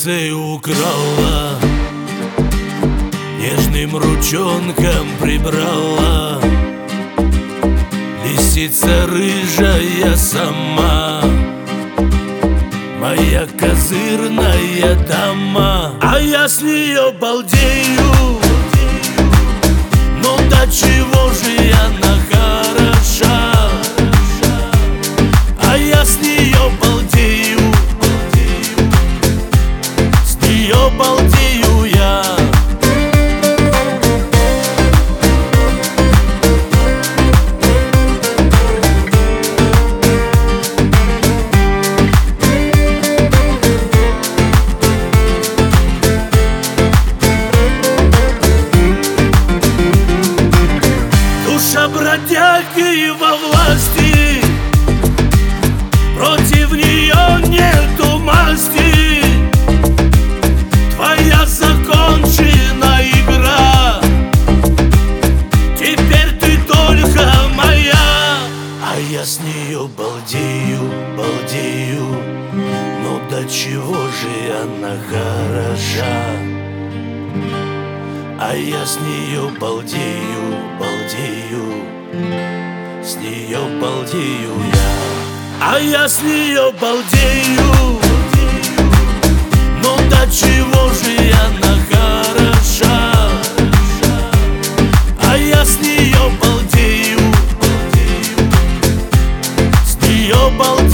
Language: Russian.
сердце украла, нежным ручонком прибрала. Лисица рыжая сама, моя козырная дама. А я с нее балдею, ну до чего же она хороша. А я с нее балдею, с нее балдею я. Душа бродяги во власти, против нее нету масти. Твоя закончена игра, теперь ты только моя. А я с нее балдею, балдею, ну до чего же она хороша. А я с нее балдею, балдею, с нее балдею я. А я с нее балдею, ну до чего же она хороша. А я с нее балдею, с нее балдею.